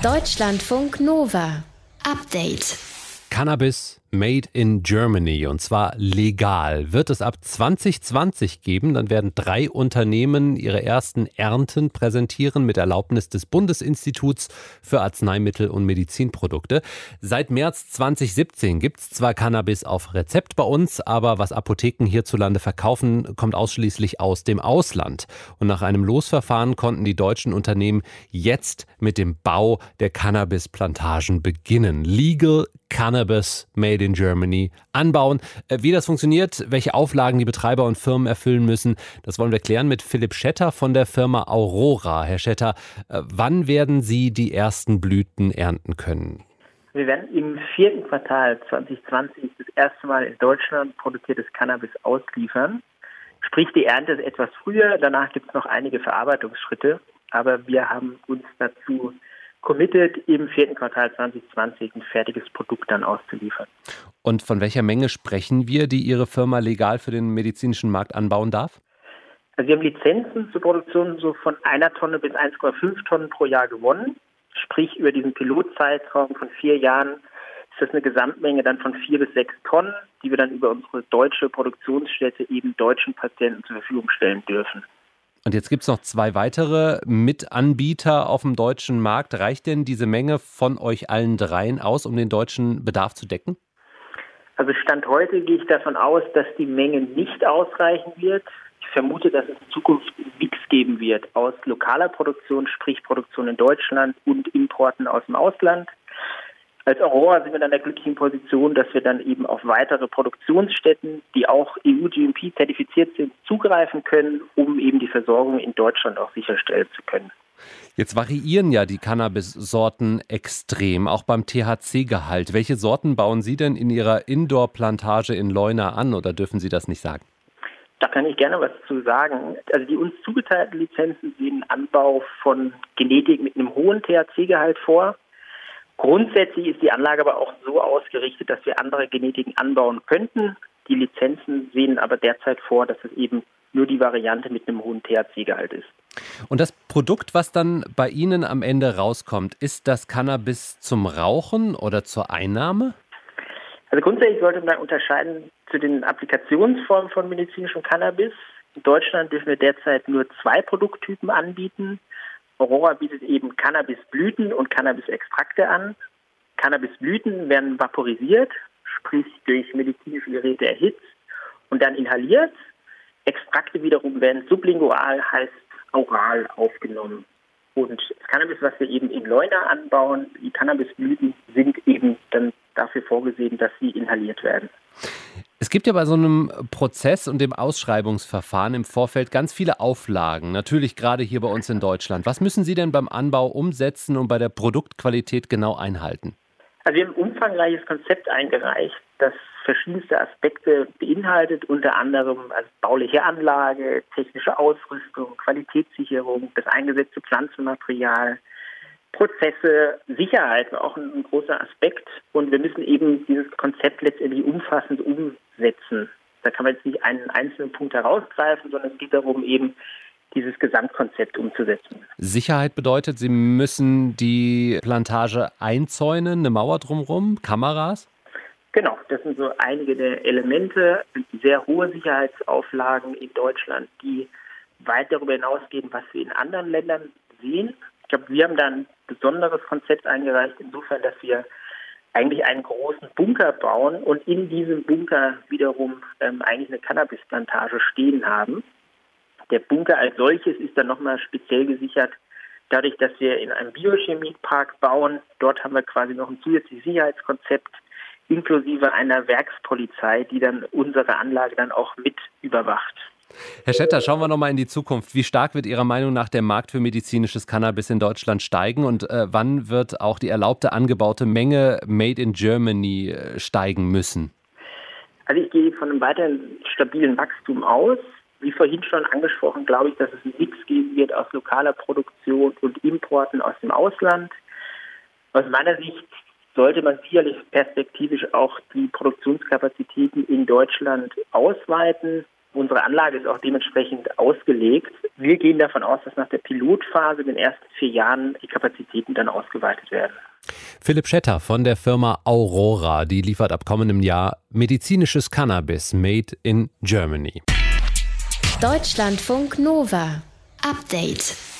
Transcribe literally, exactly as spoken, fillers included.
Deutschlandfunk Nova. Update. Cannabis made in Germany, und zwar legal, wird es ab zwanzig zwanzig geben. Dann werden drei Unternehmen ihre ersten Ernten präsentieren mit Erlaubnis des Bundesinstituts für Arzneimittel und Medizinprodukte. Seit März zwanzig siebzehn gibt es zwar Cannabis auf Rezept bei uns, aber was Apotheken hierzulande verkaufen, kommt ausschließlich aus dem Ausland. Und nach einem Losverfahren konnten die deutschen Unternehmen jetzt mit dem Bau der Cannabisplantagen beginnen. Legal Cannabis made in Germany anbauen. Wie das funktioniert, welche Auflagen die Betreiber und Firmen erfüllen müssen, das wollen wir klären mit Philipp Schetter von der Firma Aurora. Herr Schetter, wann werden Sie die ersten Blüten ernten können? Wir werden im vierten Quartal zwanzig zwanzig das erste Mal in Deutschland produziertes Cannabis ausliefern. Sprich, die Ernte ist etwas früher, danach gibt es noch einige Verarbeitungsschritte, aber wir haben uns dazu committed, im vierten Quartal zwanzig zwanzig ein fertiges Produkt dann auszuliefern. Und von welcher Menge sprechen wir, die Ihre Firma legal für den medizinischen Markt anbauen darf? Also wir haben Lizenzen zur Produktion so von einer Tonne bis eins Komma fünf Tonnen pro Jahr gewonnen. Sprich, über diesen Pilotzeitraum von vier Jahren ist das eine Gesamtmenge dann von vier bis sechs Tonnen, die wir dann über unsere deutsche Produktionsstätte eben deutschen Patienten zur Verfügung stellen dürfen. Und jetzt gibt es noch zwei weitere Mitanbieter auf dem deutschen Markt. Reicht denn diese Menge von euch allen dreien aus, um den deutschen Bedarf zu decken? Also Stand heute gehe ich davon aus, dass die Menge nicht ausreichen wird. Ich vermute, dass es in Zukunft einen Mix geben wird aus lokaler Produktion, sprich Produktion in Deutschland und Importen aus dem Ausland. Als Aurora sind wir dann in der glücklichen Position, dass wir dann eben auf weitere Produktionsstätten, die auch E U-G M P-zertifiziert sind, zugreifen können, um eben die Versorgung in Deutschland auch sicherstellen zu können. Jetzt variieren ja die Cannabis-Sorten extrem, auch beim T H C-Gehalt. Welche Sorten bauen Sie denn in Ihrer Indoor-Plantage in Leuna an, oder dürfen Sie das nicht sagen? Da kann ich gerne was zu sagen. Also die uns zugeteilten Lizenzen sehen Anbau von Genetik mit einem hohen T H C-Gehalt vor. Grundsätzlich ist die Anlage aber auch so ausgerichtet, dass wir andere Genetiken anbauen könnten. Die Lizenzen sehen aber derzeit vor, dass es eben nur die Variante mit einem hohen T H C-Gehalt ist. Und das Produkt, was dann bei Ihnen am Ende rauskommt, ist das Cannabis zum Rauchen oder zur Einnahme? Also grundsätzlich sollte man unterscheiden zu den Applikationsformen von medizinischem Cannabis. In Deutschland dürfen wir derzeit nur zwei Produkttypen anbieten. Aurora bietet eben Cannabisblüten und Cannabisextrakte an. Cannabisblüten werden vaporisiert, sprich durch medizinische Geräte erhitzt und dann inhaliert. Extrakte wiederum werden sublingual, heißt oral aufgenommen. Und das Cannabis, was wir eben in Leuna anbauen, die Cannabisblüten sind eben dann dafür vorgesehen, dass sie inhaliert werden. Es gibt ja bei so einem Prozess und dem Ausschreibungsverfahren im Vorfeld ganz viele Auflagen, natürlich gerade hier bei uns in Deutschland. Was müssen Sie denn beim Anbau umsetzen und bei der Produktqualität genau einhalten? Also wir haben ein umfangreiches Konzept eingereicht, das verschiedenste Aspekte beinhaltet, unter anderem also bauliche Anlage, technische Ausrüstung, Qualitätssicherung, das eingesetzte Pflanzenmaterial, Prozesse, Sicherheit war auch ein, ein großer Aspekt, und wir müssen eben dieses Konzept letztendlich umfassend umsetzen. Da kann man jetzt nicht einen einzelnen Punkt herausgreifen, sondern es geht darum, eben dieses Gesamtkonzept umzusetzen. Sicherheit bedeutet, Sie müssen die Plantage einzäunen, eine Mauer drumherum, Kameras? Genau, das sind so einige der Elemente, sehr hohe Sicherheitsauflagen in Deutschland, die weit darüber hinausgehen, was wir in anderen Ländern sehen. Ich glaube, wir haben da ein besonderes Konzept eingereicht, insofern, dass wir eigentlich einen großen Bunker bauen und in diesem Bunker wiederum ähm, eigentlich eine Cannabisplantage stehen haben. Der Bunker als solches ist dann nochmal speziell gesichert, dadurch, dass wir in einem Biochemiepark bauen. Dort haben wir quasi noch ein zusätzliches Sicherheitskonzept inklusive einer Werkspolizei, die dann unsere Anlage dann auch mit überwacht. Herr Schetter, schauen wir nochmal in die Zukunft. Wie stark wird Ihrer Meinung nach der Markt für medizinisches Cannabis in Deutschland steigen, und äh, wann wird auch die erlaubte angebaute Menge Made in Germany äh, steigen müssen? Also ich gehe von einem weiteren stabilen Wachstum aus. Wie vorhin schon angesprochen, glaube ich, dass es einen Mix geben wird aus lokaler Produktion und Importen aus dem Ausland. Aus meiner Sicht sollte man sicherlich perspektivisch auch die Produktionskapazitäten in Deutschland ausweiten. Unsere Anlage ist auch dementsprechend ausgelegt. Wir gehen davon aus, dass nach der Pilotphase in den ersten vier Jahren die Kapazitäten dann ausgeweitet werden. Philipp Schetter von der Firma Aurora, die liefert ab kommendem Jahr medizinisches Cannabis made in Germany. Deutschlandfunk Nova. Update.